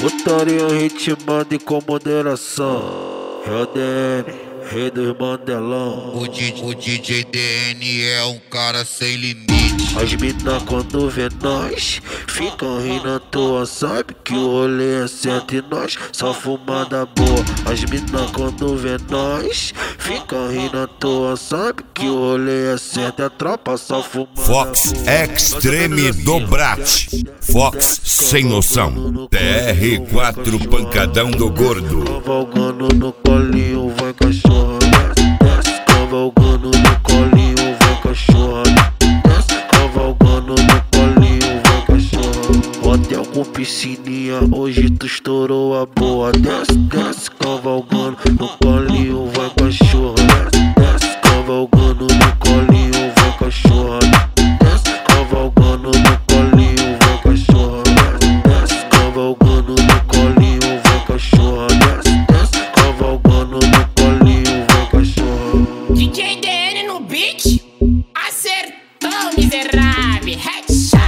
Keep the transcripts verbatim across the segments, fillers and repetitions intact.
Putaria ritmada e com moderação. É o D N, rei dos Mandelão. O, D, o D J D N é um cara sem limite. As mina quando vê nós ficam rindo à toa, sabe que o rolê é certo e nós só fumada boa. As mina quando vê nós ficam rindo à toa, sabe que o rolê é certo, é tropa só fumada Fox Extreme Dobrate, Fox sem noção, T R quatro pancadão do gordo. Cavalgando no colinho, vai cachorra, desce, desce. Cavalgando no colinho, vai cachorra, desce. Cavalgando no colinho, vai cachorra. Hotel com piscininha, hoje tu estourou a boa. Desce, desce. Cavalgando no colinho, vai cachorra, desce, desce. Cavalgando no colinho, vai cachorra, desce. Cavalgando no colinho, vai cachorra, desce, desce. Cavalgando no colinho, vai cachorra, desce, desce. Cavalgando no colinho, vai cachorra. D J D N no beat, acertou, miserável, headshot.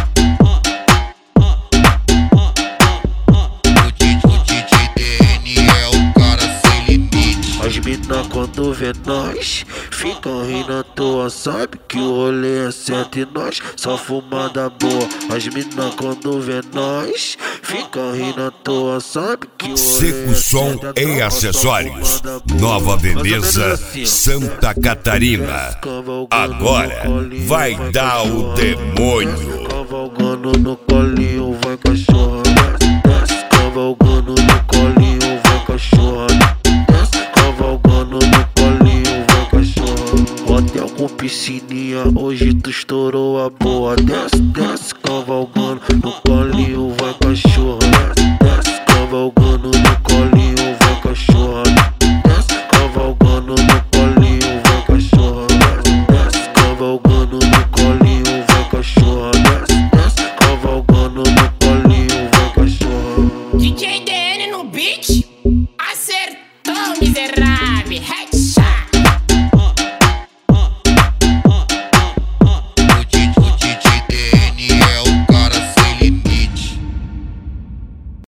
O, D, o D J D N é um cara sem limite. As mina quando vê nós ficam rindo à toa, sabe que o rolê é certo e nós só fumada boa. As mina quando vê nós ficam rindo à toa, sabe que o rolê Seco é Som certo, é e tropa, acessórios, só fumada boa. Nova Mais ou menos Veneza, assim, ó. Santa Catarina. Agora vai dar o demônio. Cavalgando no colinho, vai cachorra, desce, desce. Cavalgando no colinho, vai cachorra, desce. Cavalgando no colinho, vai cachorra. Hotel com piscininha, hoje tu estourou a boa. Desce, desce. Cavalgando no colinho, vai cachorra, desce, desce. Cavalgando